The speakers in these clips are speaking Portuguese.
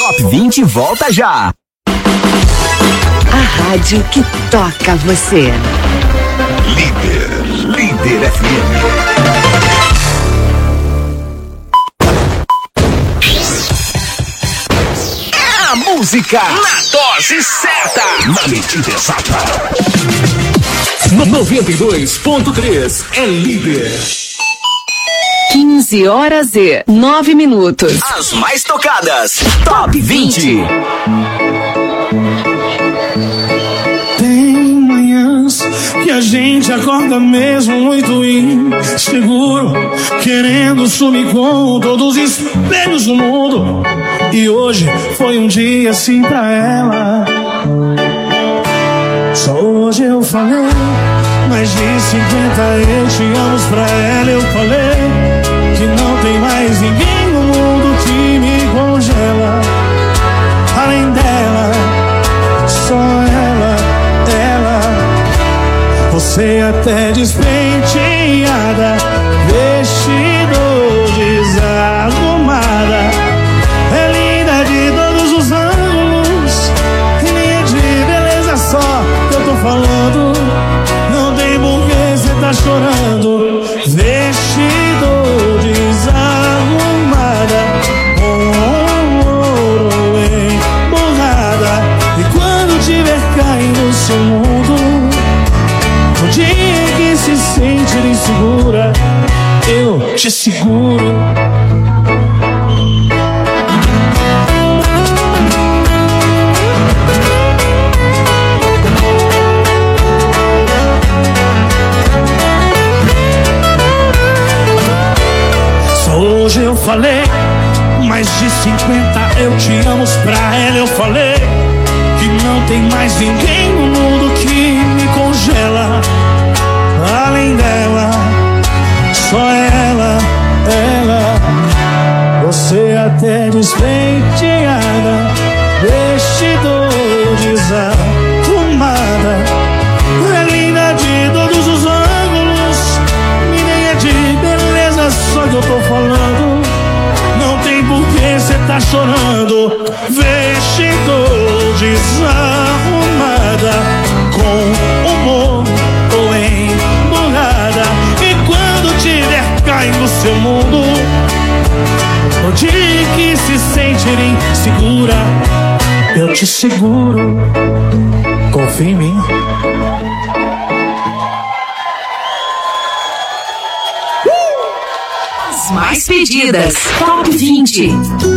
Top 20 volta já. A rádio que toca você. Líder FM. A música na dose certa, na medida exata. 92.3 é líder. 15h09. As mais tocadas. Top 20. Tem manhãs que a gente acorda mesmo muito inseguro, querendo sumir com todos os espelhos do mundo. E hoje foi um dia assim pra ela. Só hoje eu falei mais de 50 eu te amo pra ela. Eu falei que não tem mais ninguém no mundo que me congela. Além dela, só ela. Você até despenteada, vestido desarrumada, é linda de todos os ângulos, e nem é de beleza só que eu tô falando. Não tem porquê cê tá chorando. Vestido desarrumada, ouro emburrada, e quando tiver caindo no seu mundo, o dia que se sentir insegura, eu te seguro. Só hoje eu falei mais de 50 eu te amo pra ela. Eu falei que não tem mais ninguém no mundo que me congela. Além dela, só ela. Você até despenteada, vestido desarrumada, é linda de todos os ângulos, e nem é de beleza só que eu tô falando. Não tem porquê cê tá chorando. Vestido desarrumada, com humor ou emburrada, e quando tiver caindo no seu mundo, o dia que se sentir insegura, eu te seguro. Confia em mim. As mais pedidas. Top 20.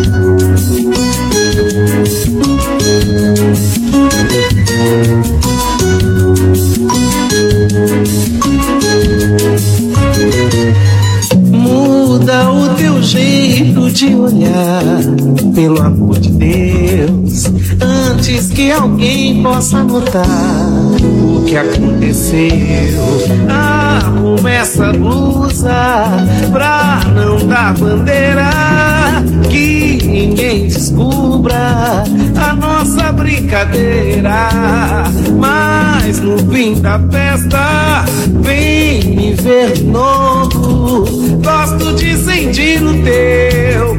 Muda o teu jeito de olhar, pelo amor de Deus, antes que alguém possa notar o que aconteceu. Arruma essa blusa pra não dar bandeira, que ninguém descubra a nossa brincadeira. Mas no fim da festa, vem me ver de novo. Gosto de sentir o teu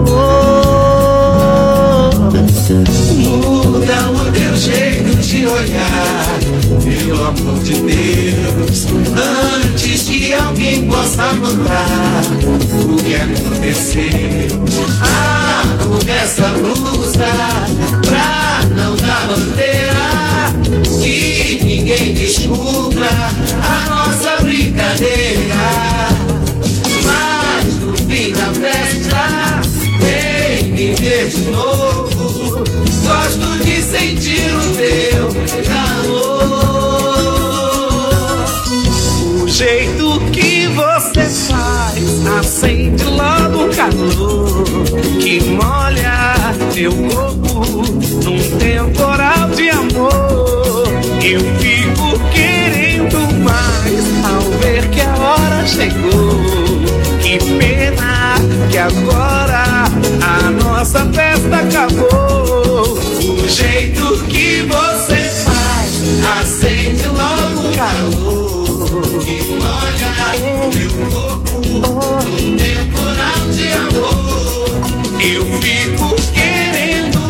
calor. Muda o teu jeito de olhar, pelo amor de Deus, antes que alguém possa notar o que aconteceu. Arruma essa blusa pra não dar bandeira, que ninguém descubra a nossa brincadeira. Mas no fim da festa, vem me ver de novo. Gosto de sentir o teu calor. O jeito que você faz acende logo o calor, que molha teu corpo num temporal de amor. Eu fico querendo mais ao ver que a hora chegou. Que pena que agora a nossa festa acabou. O jeito que você faz acende logo o calor, que molha meu corpo num temporal de amor. Eu fico querendo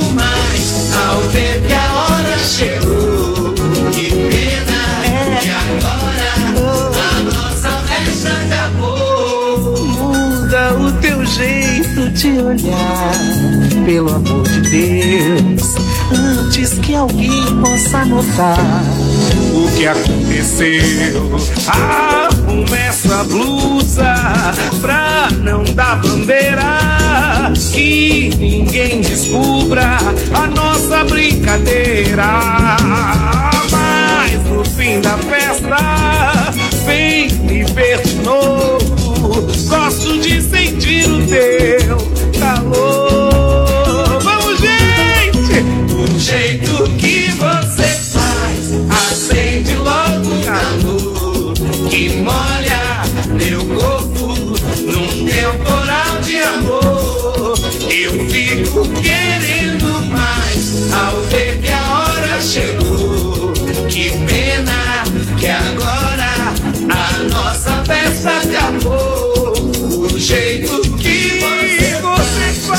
te olhar, pelo amor de Deus, antes que alguém possa notar o que aconteceu. Arrume essa blusa pra não dar bandeira, que ninguém descubra a nossa brincadeira. Mas no fim da festa, vem me ver de novo. Gosto de sentir o teu calor. Vamos, gente! O jeito que você faz acende logo o calor que molha meu corpo num temporal de amor. Eu fico querendo mais ao ver que a hora chegou. Que pena que agora a nossa festa acabou. O jeito que você faz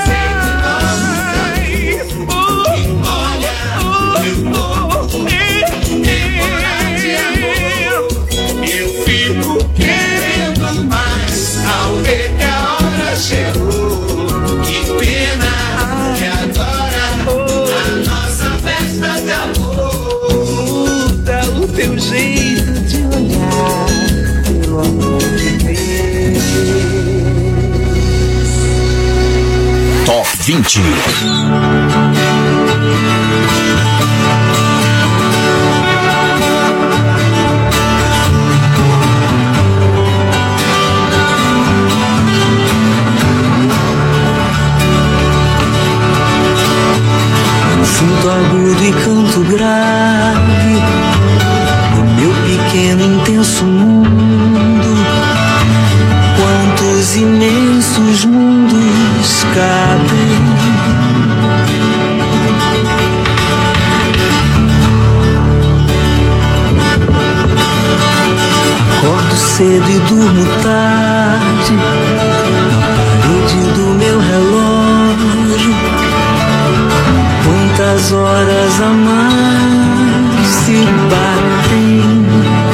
olha meu corpo temporal de amor. Eu fico querendo mais ao ver que a hora chegou. Que pena que agora a nossa festa acabou. Muda o teu jeito de olhar, pelo amor de Deus. Top 20. Sinto agudo e canto grave no meu pequeno intenso mundo. Quantos imensos mundos cabem? Acordo cedo e durmo tarde na parede do meu relógio. Quantas horas a mais se batem?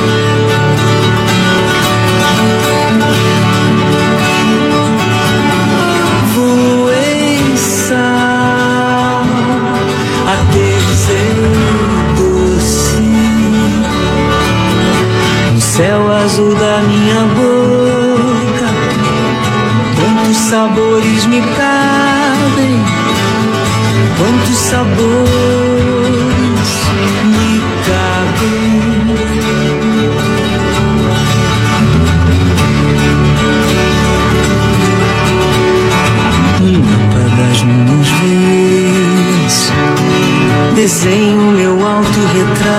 Voei sal, aterrissei doce no céu azul da minha boca. Quantos sabores me cabem? Quantos sabores me cabem? Mapa das minhas veias, desenho meu autorretrato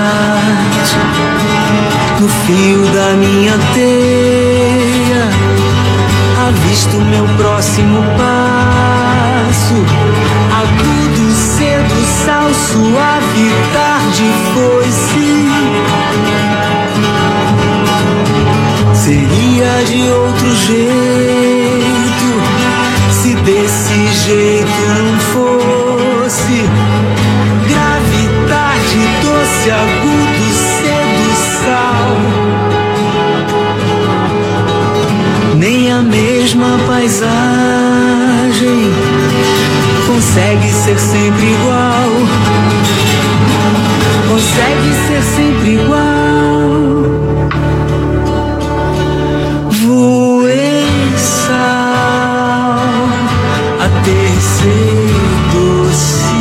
no fio da minha teia. Avisto meu próximo passo, agudo, cedo, sal, suave, tarde, foice. Seria de outro jeito, se desse jeito não fosse. Grave, tarde, doce, agudo, cedo, sal. Nem a mesma paisagem consegue ser sempre igual. Consegue ser sempre igual. Voei sal, aterrissei doce.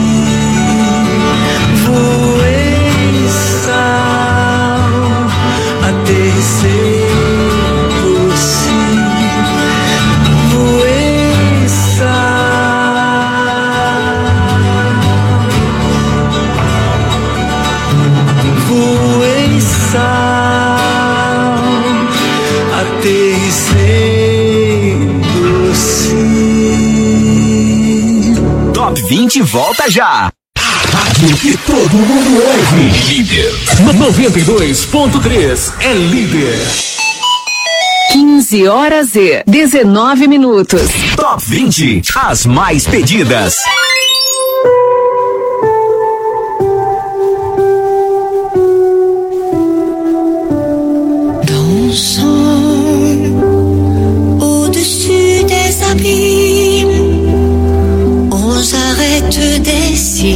Voei sal, aterrissei doce. Voei sal, voei sal, aterrissei doce. Top 20 volta já. Rádio que todo mundo ouve. Líder 92.3 é líder. 15 horas e 19 minutos. Top 20, as mais pedidas. Dansons au-dessus des abîmes,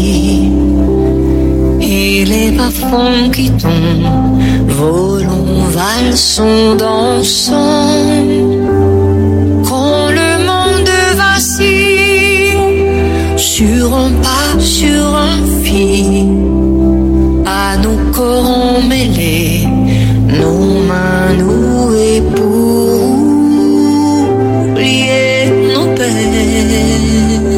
Et les bas-fonds qui tombent, volons, valsons, dansons. Quand le monde vacille, sur un pas, sur un fil, à nos corps emmêlés, nos mains nouées pour oublier nos peines.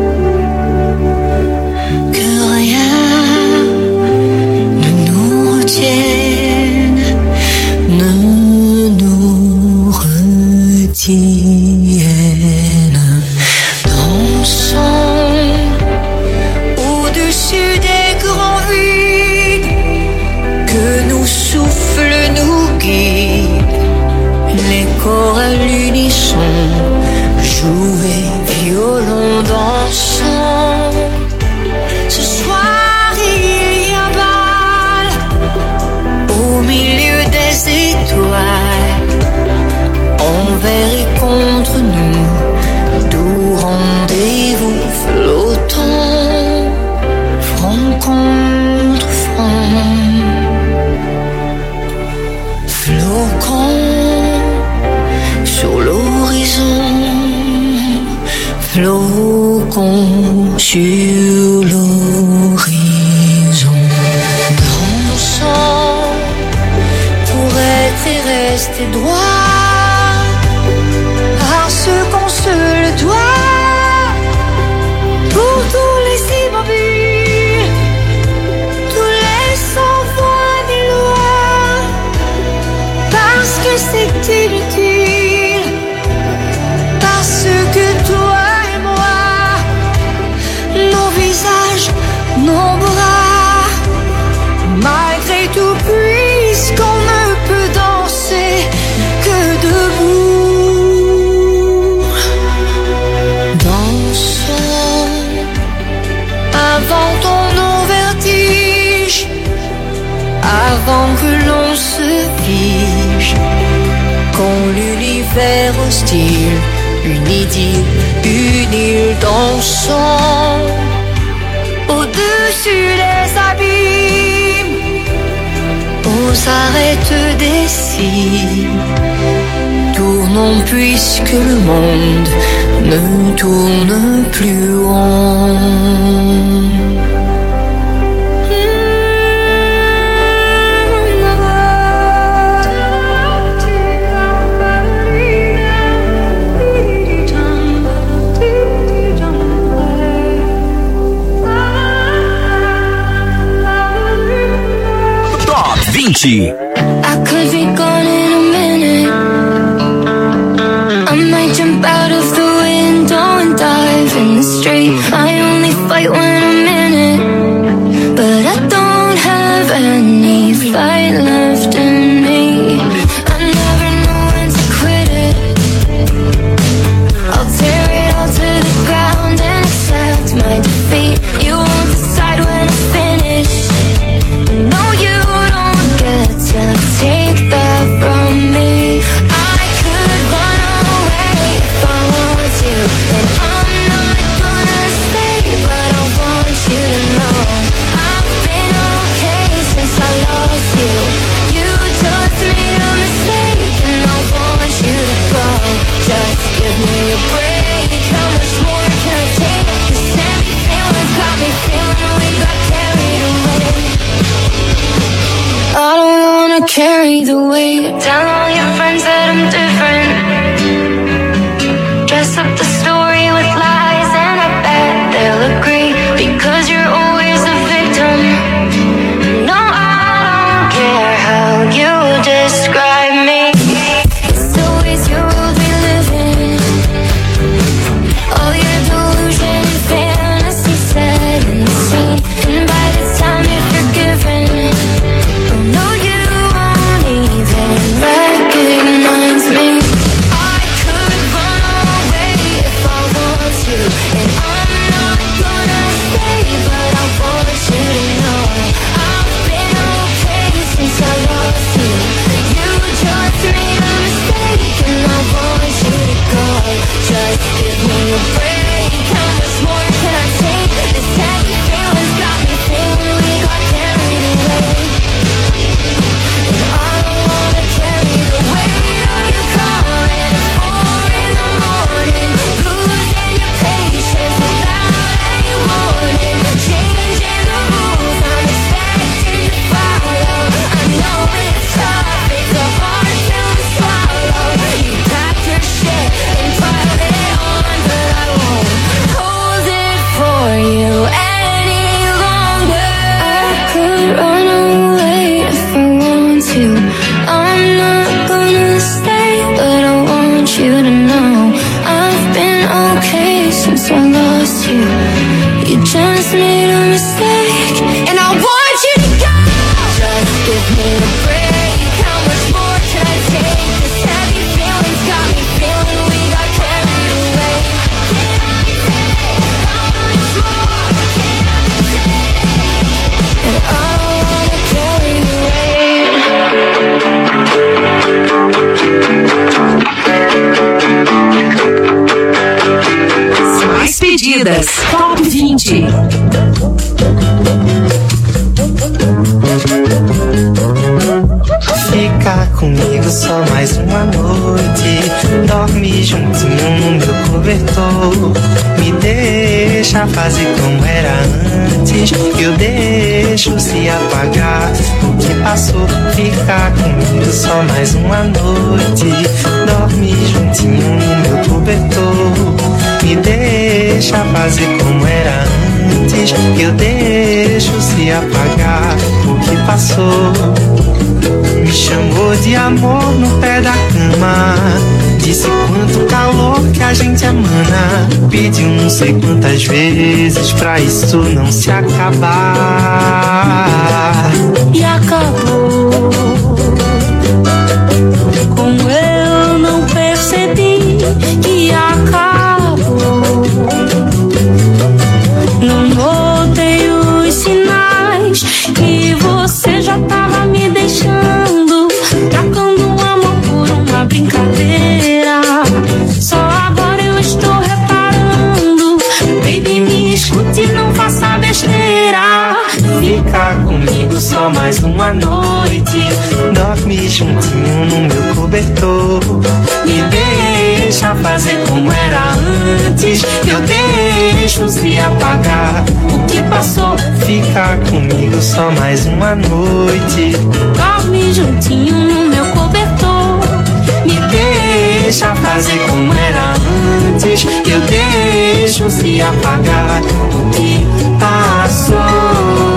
Que rien ne nous retienne, ne nous retienne. Dansons au-dessus des grands vides, que nos souffles nous guident, les corps à l'unisson, jouer, violon, dansant. Ce soir il y a bal au milieu des étoiles, envers et contre nous, doux rendez-vous flottants, front contre front, flocons sur l'horizon, flocons sur l'horizon. Dansons pour être et rester droit, parce qu'on se le doit. Pour tous les immobiles, tous les sans-voix des lois, parce que c'est inutile, parce que toi et moi, nos visages, nos bras, malgré tout, puisqu'on ne peut danser que debout. Dansons avant ton vertige, avant que l'on se fige. Quand l'univers hostile, une idylle, une île, dansant au-dessus des abîmes, aux arêtes des cimes. Tournons puisque le monde ne tourne plus rond. Top 20. I could be gone in a minute. I might jump out of the window and dive in the street. I only fight when I'm in it, but I don't have any fight left in me. I never know when to quit it. I'll tear it all to the ground and accept my defeat. You won't decide when I finish. No, you don't get to take that from me. I could run away if I want to, and I'm not gonna stay, but I want you to know I've been okay since I lost you. You just made a mistake, and I want you to go. Just give me a break. How much more can I take? This empty feeling's got me feeling we got carried away. I don't wanna carry the weight. Tell all your friends that I'm different. Dress up the story with lies, and I bet they'll agree, because you're always a victim. No, I don't care how you describe me. It's always your world we live in. All your delusion and fantasy set in the scene, and by the time you're forgiven, oh no, you won't even You just made a mistake, and I want you to go. Just give me a break. How much more can I take? This heavy feeling's got me feeling we got carried away. Can I take how much more can I take? And I wanna carry the weight. Mais pedidas. Top 20. Fica comigo só mais uma noite. Dorme juntinho no meu cobertor. Me deixa fazer como era antes. Eu deixo se apagar o que passou. Fica comigo só mais uma noite. Dorme juntinho no meu cobertor. Me deixa fazer como era antes. Eu deixo se apagar o que passou. Me chamou de amor no pé da cama. Disse quanto calor que a gente emana. Pediu não sei quantas vezes pra isso não se acabar. E acabou. Como eu não percebi que acabou. Não notei os sinais que você já tava me deixando, trocando um amor por uma brincadeira. Só agora eu estou reparando. Baby, me escute, não faça besteira. Fica comigo só mais uma noite. Dorme juntinho no meu cobertor. Me deixa fazer como era antes. Eu deixo se apagar o que passou. Fica comigo só mais uma noite. Dorme juntinho no meu cobertor. Me deixa fazer como era antes. Eu deixo se apagar o que passou.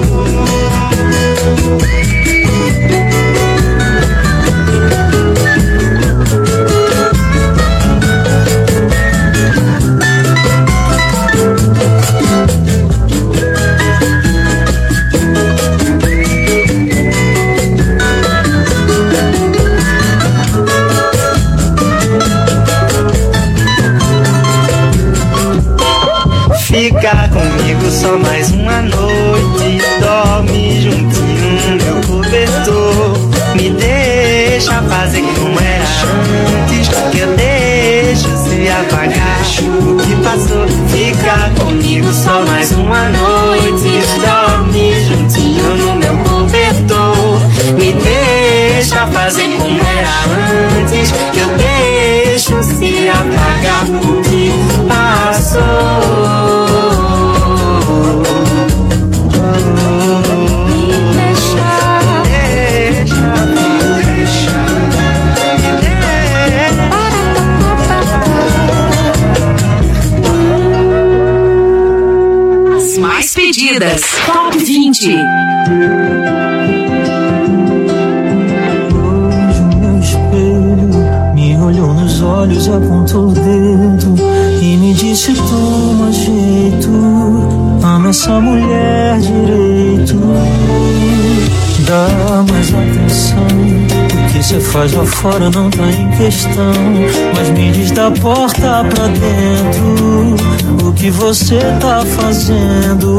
Fica comigo só mais uma noite. Dorme juntinho no meu cobertor. Me deixa fazer como era antes. Que eu deixo se apagar o que passou. Fica comigo só mais uma noite. Dorme juntinho no meu cobertor. Me deixa fazer como era antes. Que eu deixo se apagar o que passou. As mais pedidas. Top 20. Me olhou nos olhos, apontou o dedo e me disse: toma jeito, ama essa mulher direito. Dá mais atenção, o que cê faz lá fora não tá em questão. Mas me diz da porta pra dentro, o que você tá fazendo?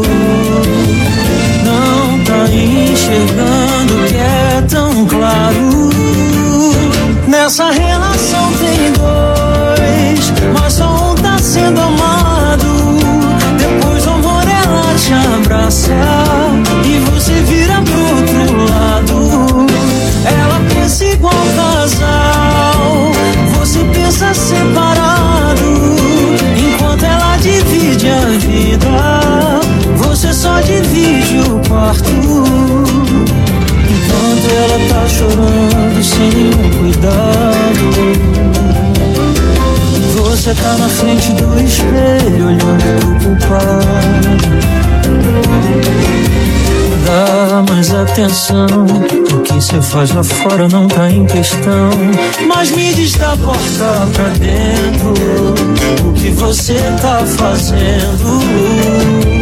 Não tá enxergando que é tão claro. Nessa relação tem dois, mas só um tá sendo amado. Depois o amor ela te abraça e você vira pro outro lado. Ela pensa igual casal, você pensa separado. Enquanto ela divide a vida, você só divide o quarto. Enquanto ela tá chorando sem nenhum cuidado, você tá na frente do espelho olhando pro culpado. Dá mais atenção, o que cê faz lá fora não tá em questão. Mas me diz da porta pra dentro, o que você tá fazendo?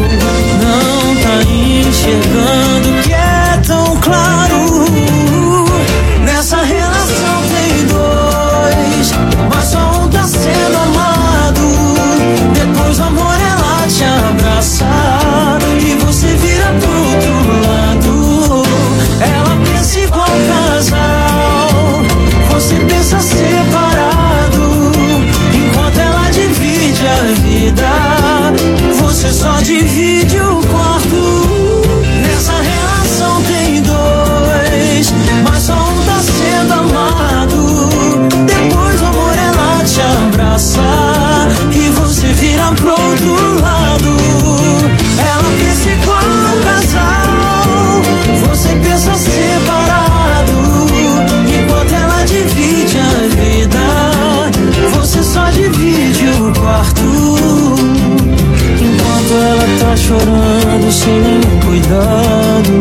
chorando sem nenhum cuidado.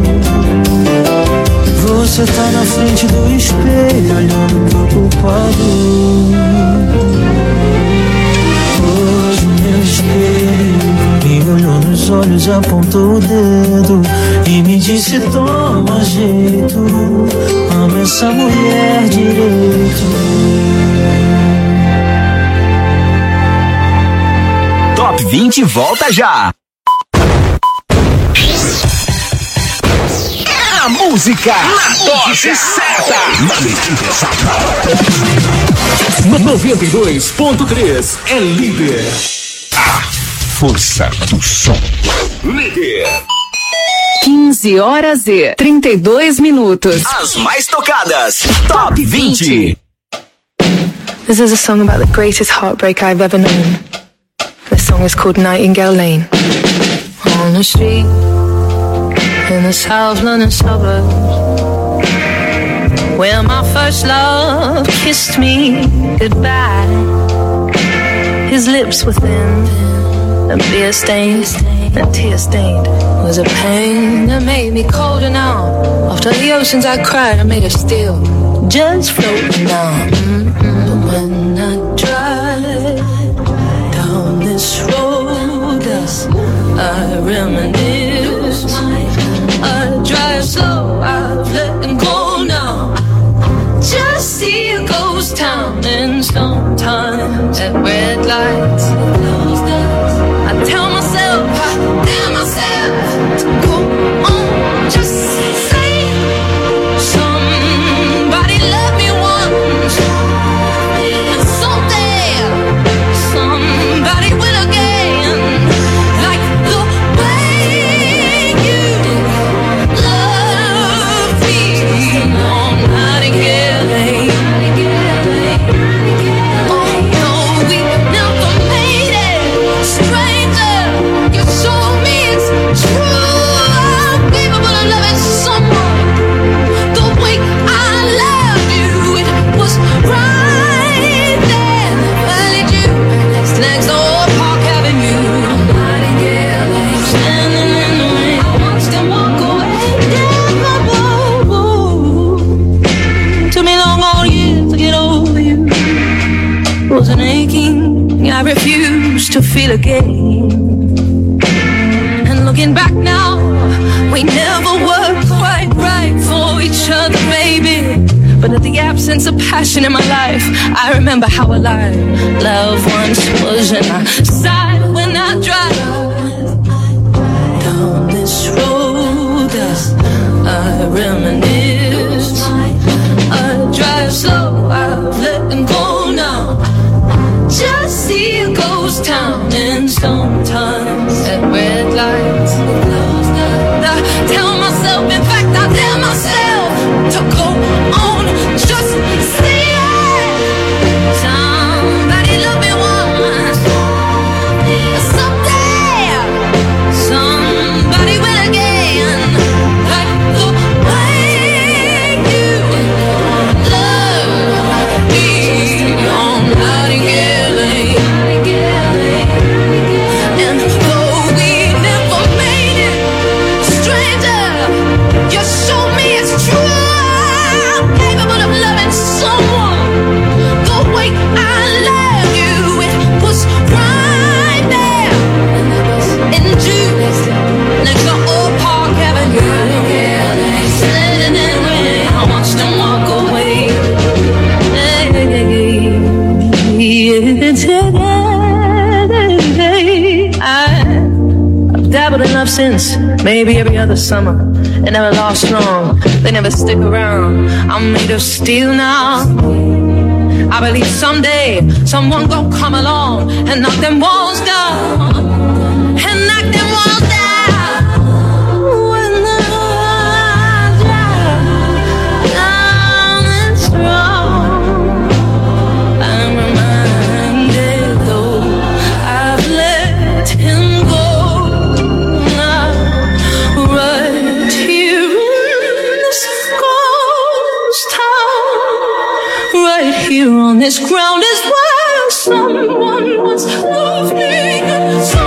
Você tá na frente do espelho olhando pro culpado. Hoje meu espelho me olhou nos olhos, apontou o dedo e me disse: toma jeito, ama essa mulher direito. Top 20 volta já. A música na dose certa. Na medida certa. 92.3 é líder. A força do som. Líder. 15 horas e 32 minutos. As mais tocadas. Top 20. This is a song about the greatest heartbreak I've ever known. The song is called Nightingale Lane. On the street in the South London suburbs, where my first love kissed me goodbye. His lips were thin and beer stained and tear stained. Was a pain that made me colder now. After the oceans I cried, I made her still just floating now. But when I drive down this road, I reminisce. I drive slow, I've let him go now. Just see a ghost town, and sometimes at red lights I tell myself to go on, just say somebody loved me once, and someday somebody will again, like the way you love me on Nightingale Lane. Oh no, we never made it, stranger, you showed me it's true. I'm capable of loving someone the way I loved you. It was right there, I need you next door, Park Avenue. Nightingale Lane, standing in the rain, I watched them walk away. Took me long, all years to get over you. It was an aching I refused to feel again. And looking back now, we never were quite right for each other, baby. But in the absence of passion in my life, I remember how alive love once was. And I sighed when I drive down this road. I reminisce. I drive slow, I've let them go now. Just see a ghost town, and sometimes at red lights I tell myself, in fact I tell myself to go on, just see it. Somebody love me once, someday somebody will again, like the way you love me on Nightingale Lane. And though we never made it, stranger, you showed me it's true. I'm capable of loving someone the way I love you. It was right there in June, next to Old Park Avenue. Standing in the rain, I watched them walk away. I've dabbled in love since, maybe every other summer. It never lasts long, they never stick around. I'm made of steel now. I believe someday someone gon' come along and knock them walls down, and knock them walls down. When the walls down this road, I'm reminded though I've let him go. Now, right here in this ghost town, right here on this ground is where someone once loved me.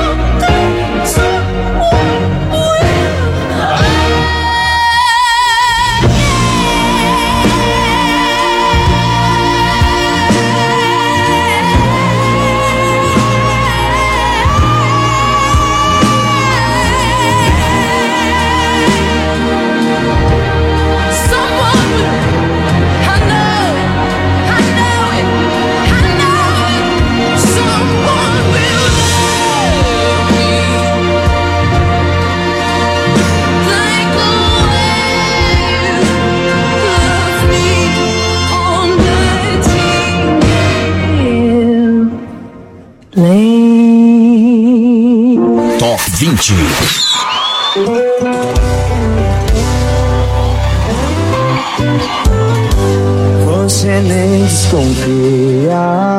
Top 20. Você nem desconfia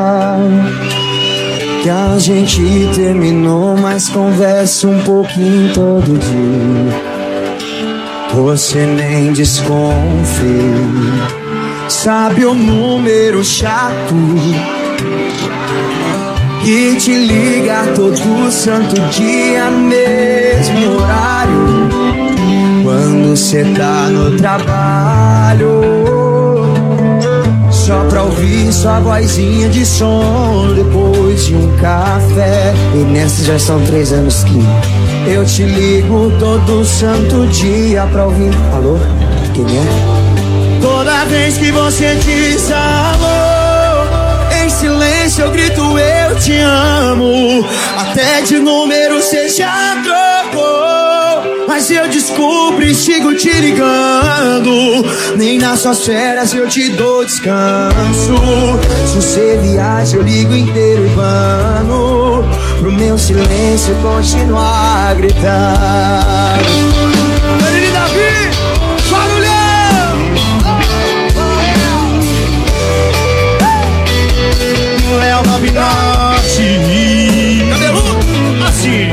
que a gente terminou, mas conversa um pouquinho todo dia. Você nem desconfia, sabe o número chato que te liga todo santo dia, mesmo horário, quando cê tá no trabalho, só pra ouvir sua vozinha de som depois de um café. E nessa já são 3 anos que eu te ligo todo santo dia pra ouvir. Alô? Quem é? Toda vez que você diz amor, em silêncio eu grito eu te amo. Até de número cê já trocou, mas eu descubro e sigo te ligando. Nem nas suas férias eu te dou descanso. Se você viaja eu ligo inteiro urbano, pro meu silêncio continuar a gritar. Ele Davi, barulhão! Léo Babinotti, cabeludo, assim.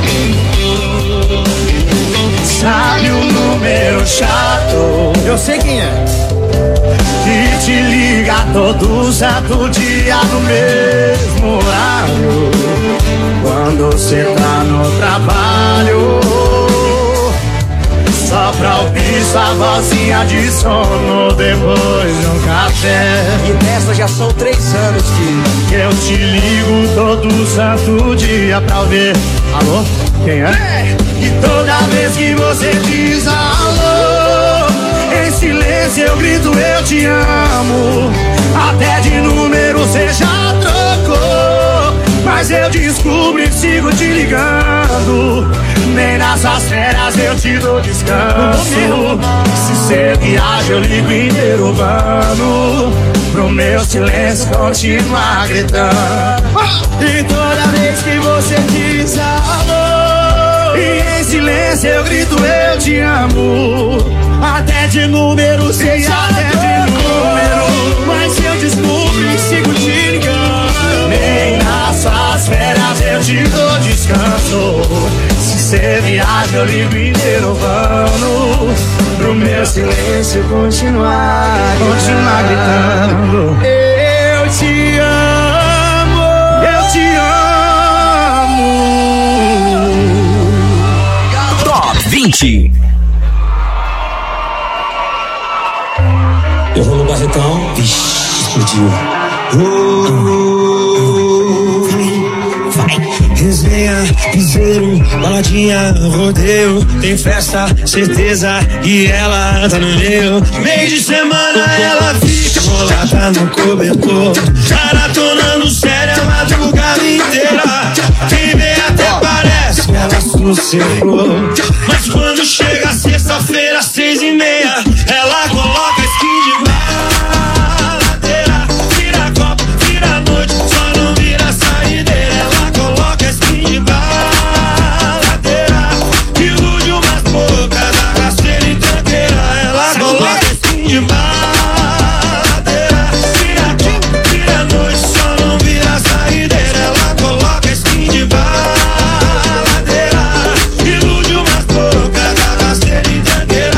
Sabe o número chato? Eu sei quem é. Que te liga todo santo dia no mesmo horário, quando cê tá no trabalho, só pra ouvir sua vozinha de sono depois de um café. E nessa já são 3 anos que eu te ligo todo santo dia pra ouvir. Alô? Quem é? E toda vez que você diz alô, em silêncio eu grito eu te amo. Até de número cê já trocou, mas eu descubro e sigo te ligando. Nem nessas férias eu te dou descanso. Se cê viaja eu ligo inteiro urbano, pro meu silêncio continuar gritando. E toda vez que você diz amor, e em silêncio eu grito eu te amo. Até de número cê já trocou, mas eu descubro e sigo te ligando. Nem nas suas férias eu te dou descanso. Se cê viaja eu ligo inteiro urbano, pro meu silêncio continuar gritando. Eu te amo, eu te amo. Top 20. Eu vou no Barretão, vixi, explodiu. Vai. Resenha, piseiro, baladinha, rodeio. Tem festa, certeza, e ela tá no meio. Meio de semana ela fica bolada no cobertor, maratonando séria a madrugada inteira. Quem vê até parece que ela sossegou, mas quando chega sexta-feira, 6h30, ela coloca skin de baladeira. Vira copo, vira noite, só não vira saideira. Ela coloca skin de baladeira, ilude umas bocas da rasteira em tranqueira. Ela coloca skin de baladeira. Vira copo, vira noite, só não vira saideira. Ela coloca skin de baladeira, ilude umas bocas da rasteira em tranqueira.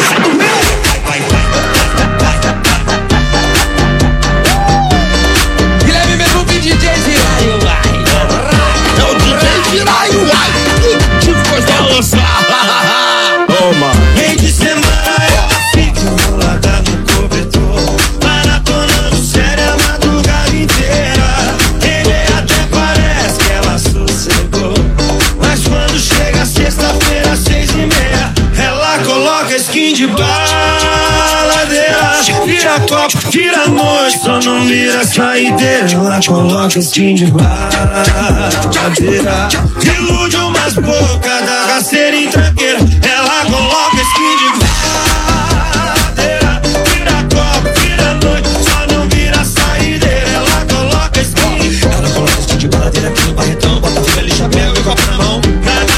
Guilherme mesmo que DJ Ziraio, vai. É o DJ Ziraio, vai. Que coisa lançar. Toma. Meio de semana ela fica enrolada no cobertor, maratonando séria a madrugada inteira. Quem vê até parece que ela sossegou, mas quando chega sexta-feira, 6h30, ela coloca skin de baladeira. Vira copo, vira noite, só não vira saideira. Ela coloca skin de baladeira, ilude umas bocas da rasteira em tranqueira. Ela coloca skin de baladeira. Vira copo, vira noite, só não vira saideira. Ela coloca skin de baladeira aqui no Barretão. Bota fila, chapéu e copo na mão.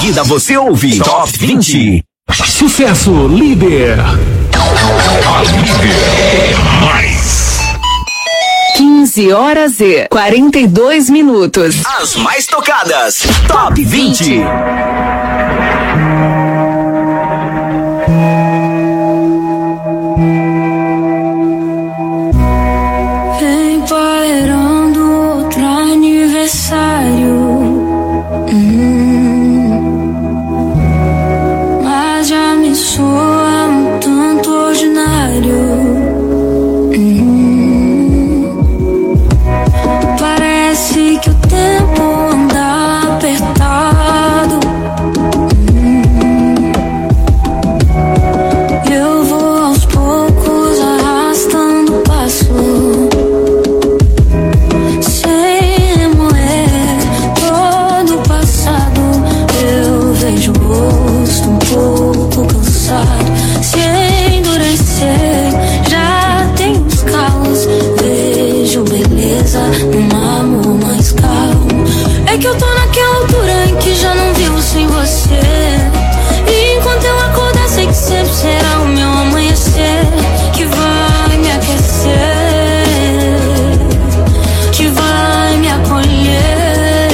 seguida você ouve Top 20. Sucesso líder. A líder é mais. 15h42. As mais tocadas. Top 20. Vem pairando outro aniversário. Mas já me soa um tanto ordinário. Parece que o tempo anda apertado. Eu vou aos poucos arrastando o passo, sem remoer todo o passado. Eu vejo o rosto um pouco cansado, se endurecer já tem os calos. Vejo beleza num amor mais calmo. É que eu tô naquela altura em que já não vivo sem você. E enquanto eu acordar sei que sempre será o meu amanhecer que vai me aquecer, que vai me acolher.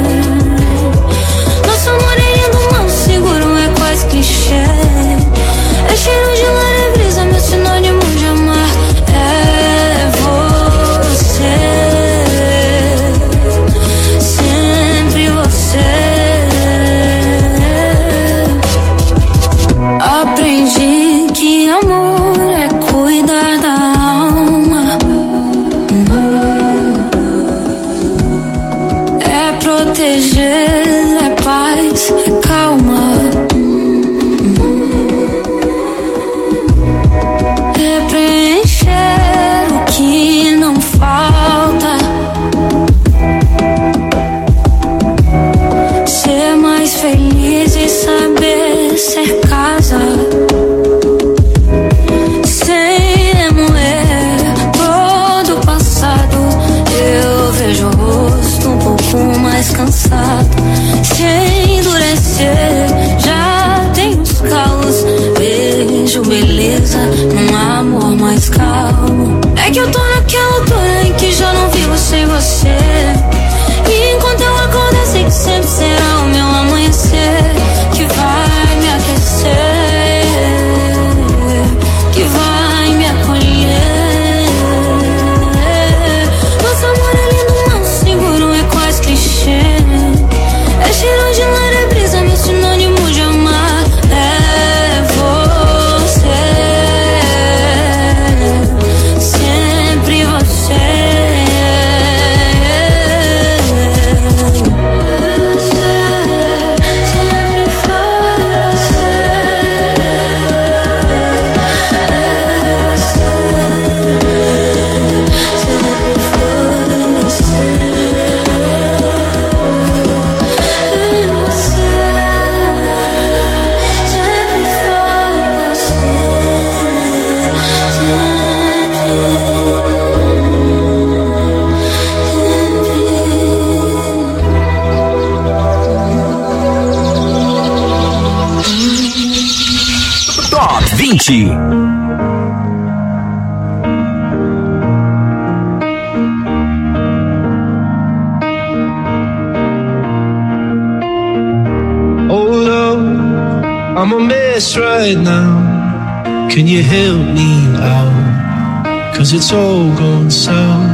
Nosso amor é lindo, não seguro, é quase clichê. É cheiro de lar, é brisa, meu sinônimo de amar é você, sempre você. Aprendi que amor é cuidar da alma, é proteger, é paz, é calma, é preencher o que não falta, ser mais feliz e saber ser casa, sem remoer todo o passado. Eu vejo o rosto um pouco mais cansado, se endurecer já tem os calos. Vejo beleza num amor mais calmo. É que eu tô naquela altura em que já não vivo sem você. E enquanto eu acordar sei que sempre será o meu amanhecer que vai me aquecer, que vai me acolher. Nosso amor é lindo, não seguro, é quase clichê. É cheiro de lar, é brisa, meu sinônimo de amar é você, sempre você. Top 20. Oh Lord, I'm a mess right now. Can you help me out? 'Cause it's all gone south.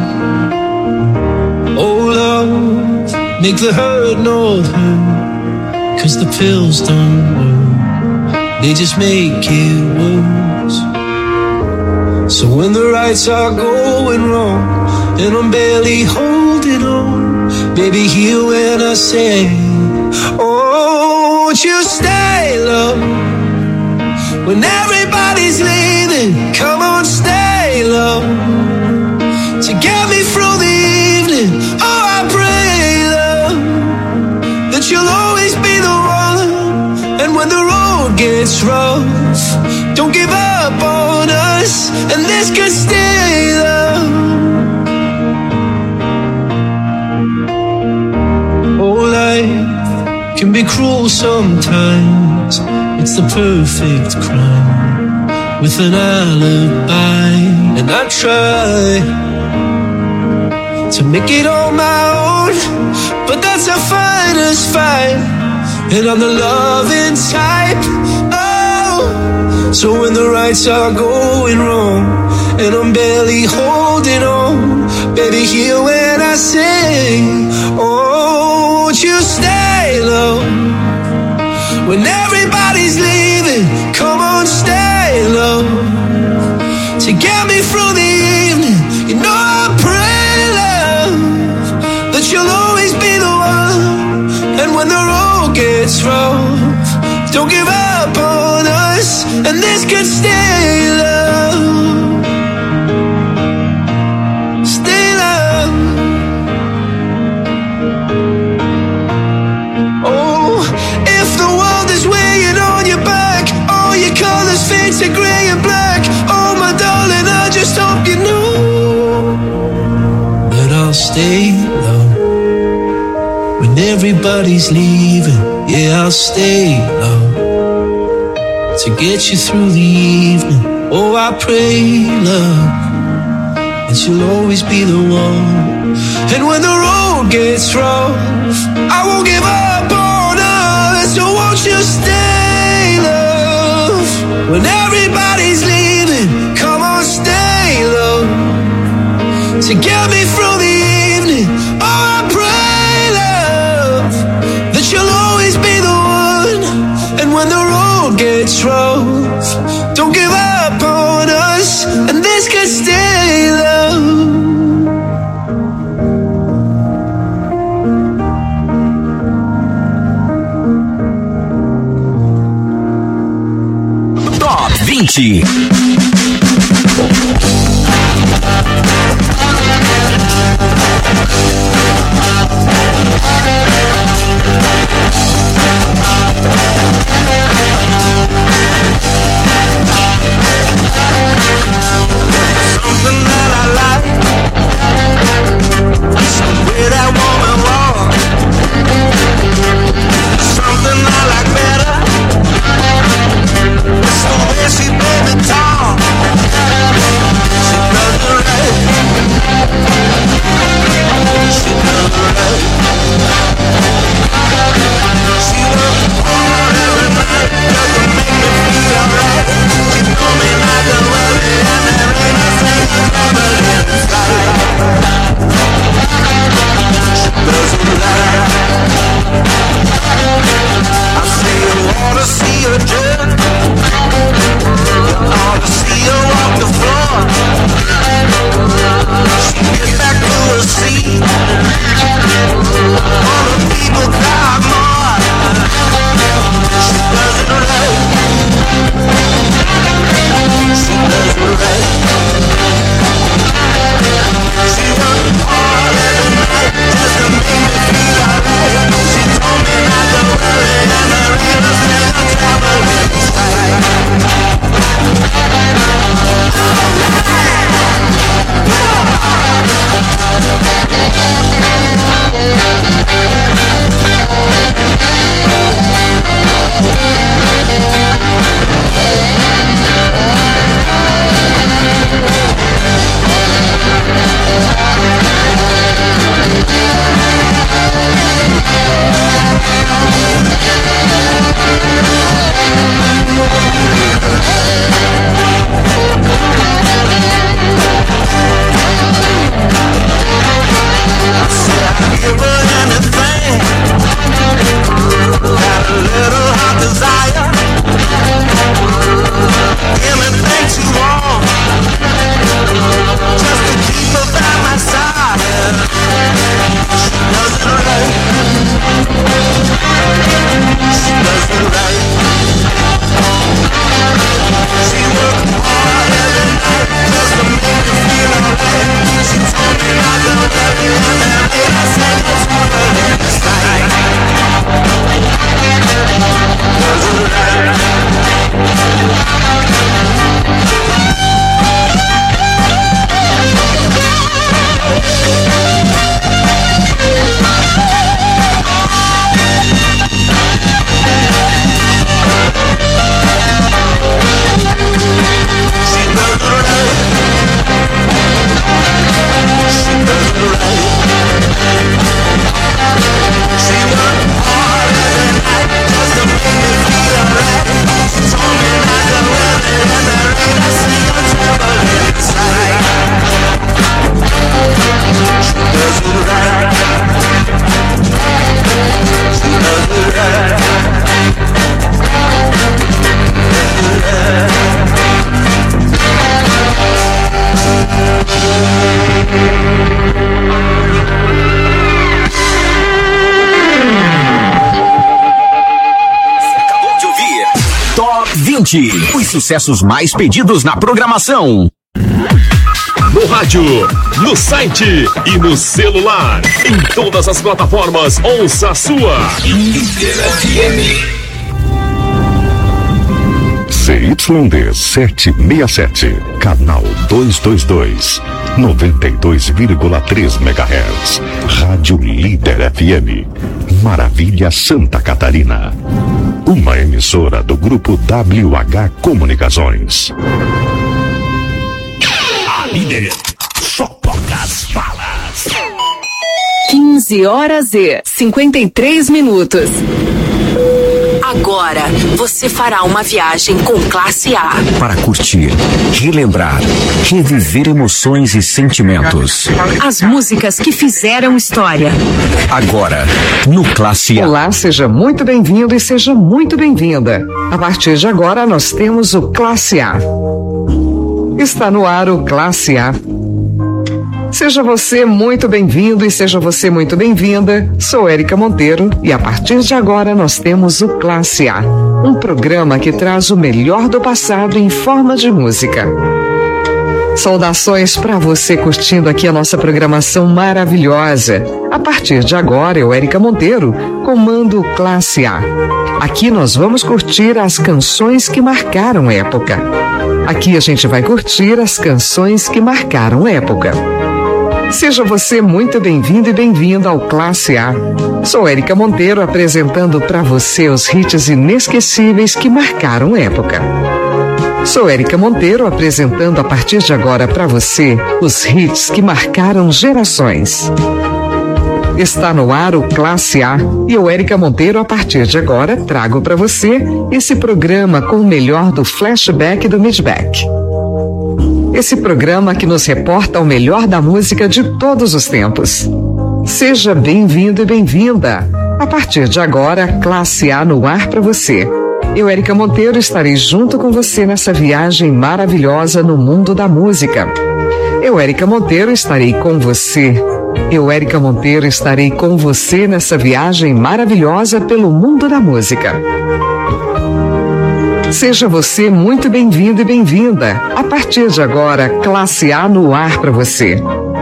Oh Lord, make the hurt not hurt. 'Cause the pills don't work, they just make it worse. So when the rights are going wrong and I'm barely holding on, baby, hear when I say, oh, won't you stay, love? When everybody's leaving, come on, stay, love, to get me through the evening. Oh, I pray, love, that you'll always be the one. And when the road gets rough, don't give up on us, and this could stay, love. Oh, life can be cruel sometimes. It's the perfect crime with an alibi. And I try to make it on my own, but that's a fighter's fight. And I'm the loving type. Oh, so when the rights are going wrong and I'm barely holding on, baby, hear when I sing. Oh, won't you stay low when everybody's leaving? Come on, stay low to get me through the evening. You know I pray, love, that you'll always be the one. And when the road gets rough, don't give up on us, and this could stay love. Stay love. Oh, if the world is weighing on your back, all your colors fade to gray and black. Oh, my darling, I just hope you know that I'll stay low when everybody's leaving. Yeah, I'll stay low to get you through the evening. Oh, I pray, love, that you'll always be the one. And when the road gets rough, I won't give up on us. So won't you stay, love, when everybody's leaving? Come on, stay low to get me through the evening. Oh, I pray, love, that you'll always be the one. And when the road gets rough, don't give up on us, and this could stay low. Top 20. Something that I like, somewhere that woman walks. Something I like better, it's the way she made me talk. She does it right, she does it right. 20. Os sucessos mais pedidos na programação. No rádio, no site e no celular. Em todas as plataformas, ouça a sua Líder FM. CYD 767, canal 222, 92,3 MHz. Rádio Líder FM, Maravilha, Santa Catarina. Uma emissora do grupo WH Comunicações. A Líder só toca as balas. 15h53. Agora você fará uma viagem com classe A. Para curtir, relembrar, reviver emoções e sentimentos. As músicas que fizeram história. Agora, no Classe A. Olá, seja muito bem-vindo e seja muito bem-vinda. A partir de agora nós temos o Classe A. Está no ar o Classe A. Seja você muito bem-vindo e seja você muito bem-vinda. Sou Érica Monteiro e a partir de agora nós temos o Classe A, um programa que traz o melhor do passado em forma de música. Saudações para você curtindo aqui a nossa programação maravilhosa. A partir de agora, eu, Érica Monteiro, comando o Classe A. Aqui nós vamos curtir as canções que marcaram época. Aqui a gente vai curtir as canções que marcaram época. Seja você muito bem-vindo e bem-vinda ao Classe A. Sou Érica Monteiro apresentando para você os hits inesquecíveis que marcaram época. Sou Érica Monteiro apresentando a partir de agora para você os hits que marcaram gerações. Está no ar o Classe A e eu, Érica Monteiro, a partir de agora trago para você esse programa com o melhor do flashback e do midback. Esse programa que nos reporta o melhor da música de todos os tempos. Seja bem-vindo e bem-vinda. A partir de agora, Classe A no ar para você. Eu, Érica Monteiro, estarei junto com você nessa viagem maravilhosa no mundo da música. Eu, Érica Monteiro, estarei com você. Eu, Érica Monteiro, estarei com você nessa viagem maravilhosa pelo mundo da música. Seja você muito bem-vindo e bem-vinda. A partir de agora, Classe A no ar para você.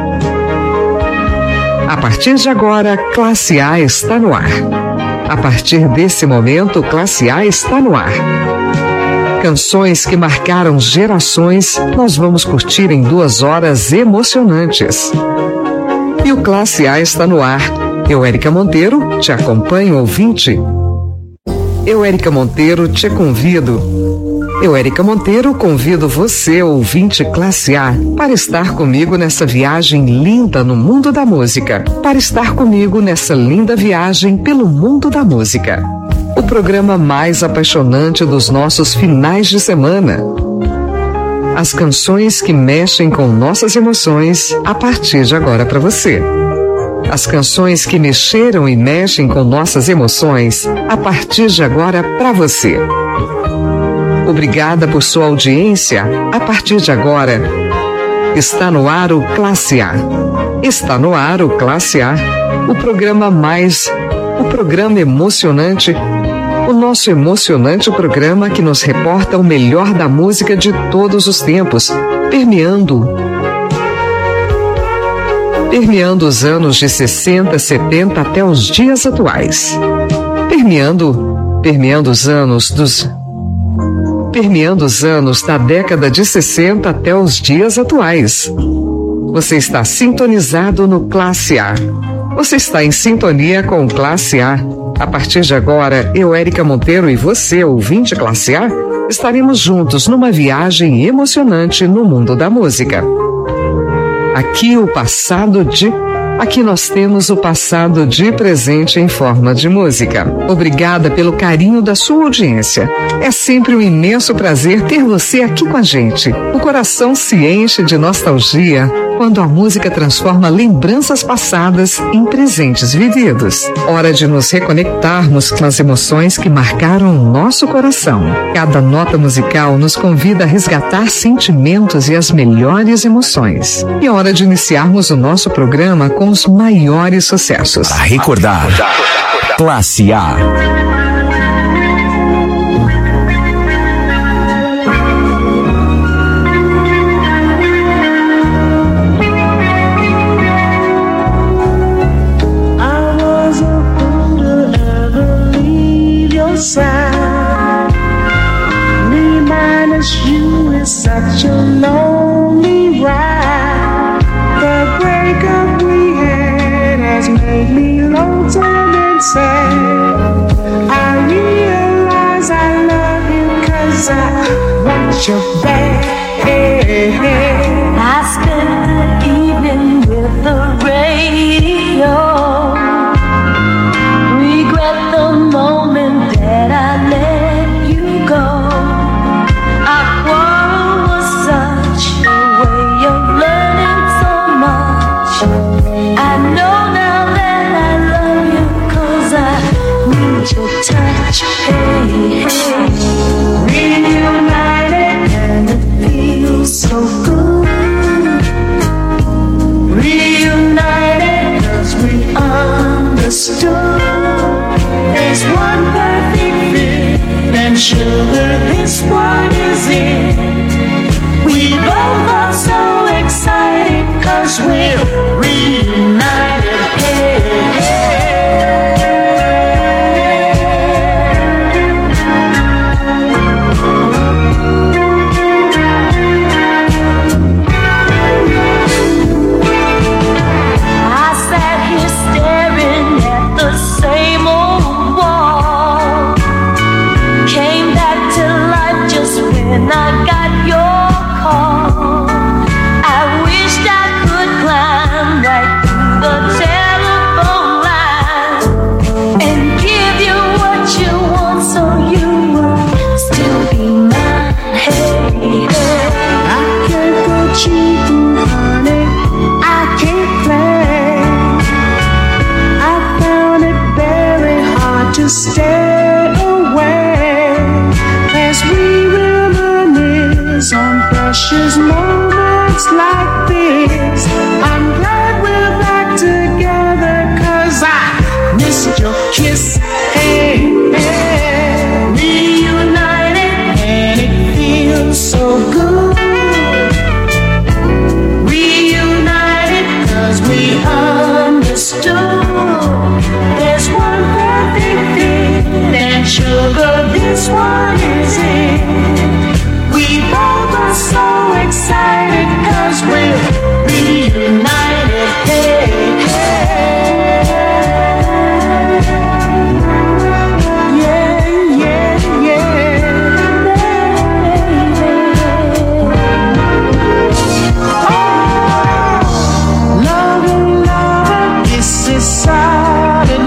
A partir de agora, Classe A está no ar. A partir desse momento, Classe A está no ar. Canções que marcaram gerações, nós vamos curtir em 2 horas emocionantes. E o Classe A está no ar. Eu, Érica Monteiro, te acompanho, ouvinte. Eu, Érica Monteiro, te convido. Eu, Érica Monteiro, convido você, ouvinte Classe A, para estar comigo nessa viagem linda no mundo da música. Para estar comigo nessa linda viagem pelo mundo da música. O programa mais apaixonante dos nossos finais de semana. As canções que mexem com nossas emoções a partir de agora para você. As canções que mexeram e mexem com nossas emoções a partir de agora para você. Obrigada por sua audiência. A partir de agora, está no ar o Classe A. Está no ar o Classe A, o programa emocionante, o nosso emocionante programa que nos reporta o melhor da música de todos os tempos, permeando os anos de 60, 70 até os dias atuais. Permeando os anos da década de 60 até os dias atuais. Você está sintonizado no Classe A. Você está em sintonia com o Classe A. A partir de agora, eu, Érica Monteiro, e você, ouvinte Classe A, estaremos juntos numa viagem emocionante no mundo da música. Aqui nós temos o passado de presente em forma de música. Obrigada pelo carinho da sua audiência. É sempre um imenso prazer ter você aqui com a gente. O coração se enche de nostalgia quando a música transforma lembranças passadas em presentes vividos. Hora de nos reconectarmos com as emoções que marcaram o nosso coração. Cada nota musical nos convida a resgatar sentimentos e as melhores emoções. E é hora de iniciarmos o nosso programa com os maiores sucessos. Para recordar, Classe A. such a lonely ride. The breakup we had has made me lonesome and sad. I realize I love you 'cause I want you back. I spent the evening with the radio. Regret the moment that I let you go. Our quarrel was such a way of learning so much. I know now that I love you 'cause I need your touch. Hey, hey. Reunited and it feels so good. Reunited 'cause we understood. There's one perfect fit, and sugar, this one is it. We both are so excited 'cause we're reunited. Hey, hey. And I got your call. I wished I could climb right through the telephone line and give you what you want so you would still be mine. Hey, hey. I can't go cheating, honey. I can't play. I found it very hard to stay away as we on precious moments like this. I'm glad we're back together 'cause I missed your kiss. Hey, hey. Reunited and it feels so good. Reunited 'cause we understood. There's one perfect fit, and sugar, this one is it. We both are so excited 'cause we're reunited. Hey, hey. Yeah, yeah, yeah. Oh, lover, lover, this is solid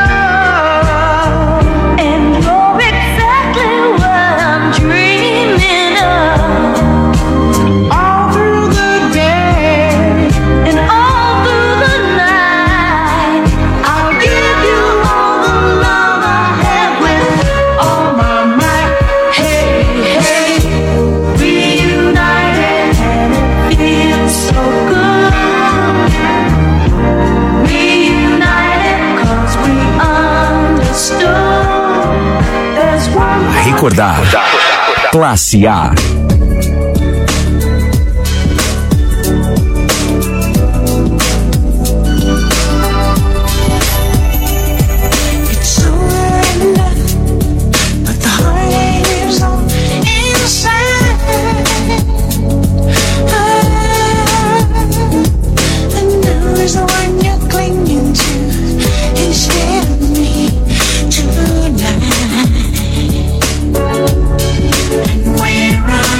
love. And you're exactly what I'm dreaming. All through the day and all through the night, I'll give you all the love I have with all my might. Hey, hey, reunited and it feels so good. Reunited 'cause we understood. There's one. Recordar. Classe A. We're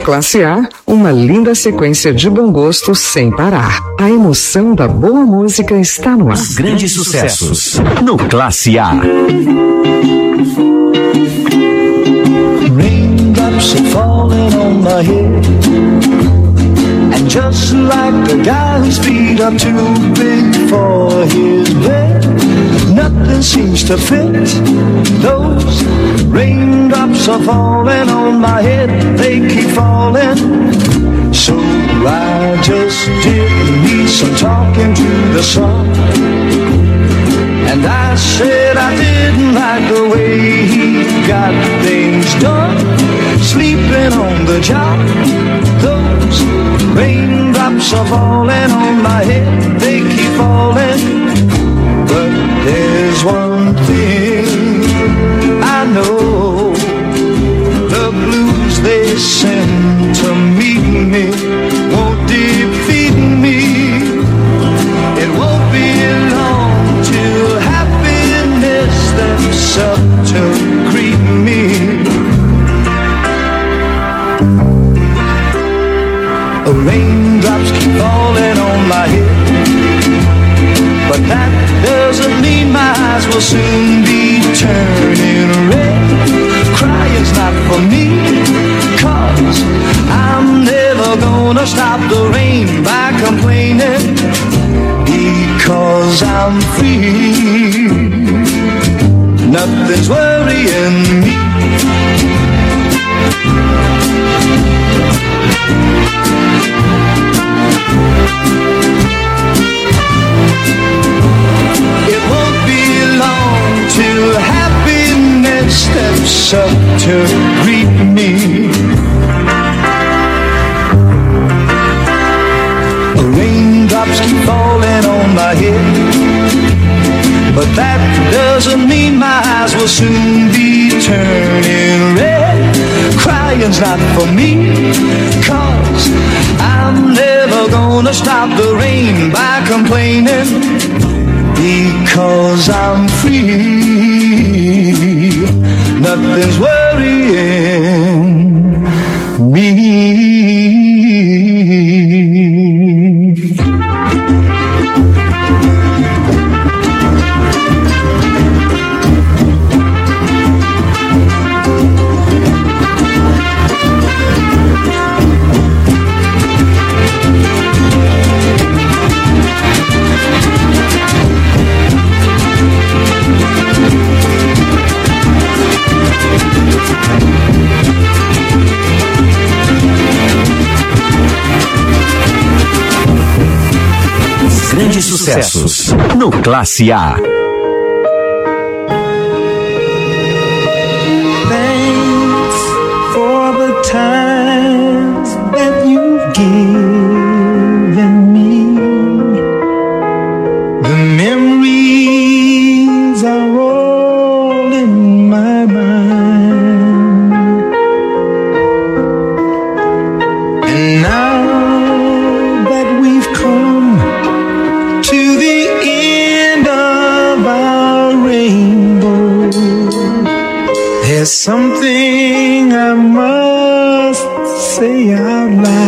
Classe A, uma linda sequência de bom gosto sem parar. A emoção da boa música está no ar. Os grandes sucessos no Classe A. Raindrops are falling on my head, and just like a guy whose feet are too big for his bed, nothing seems to fit. Those raindrops are falling on my head, they keep falling. So I just did me some talking to the sun, and I said I didn't like the way he got things done, sleeping on the job. Those raindrops are falling on my head, they keep falling. But there's one thing I know, the blues they send to meet me won't defeat me. It won't be long till happiness steps up to greet me. Raindrops keep falling on my head, but that doesn't mean my eyes will soon be turning red. Crying's not for me, 'cause I'm never gonna stop the rain by complaining, because I'm free. Nothing's worrying me. It won't be long till happiness steps up to greet me. Raindrops keep falling on my head, but that doesn't mean my eyes will soon be turning red. Crying's not for me, 'cause I'm never gonna stop the rain by complaining, because I'm free. Nothing's worrying me. Grandes sucessos no Classe A. Thanks for the times that you've given me. The memories are all in my mind, and now that we've come to the end of our rainbow, there's something I must say out loud.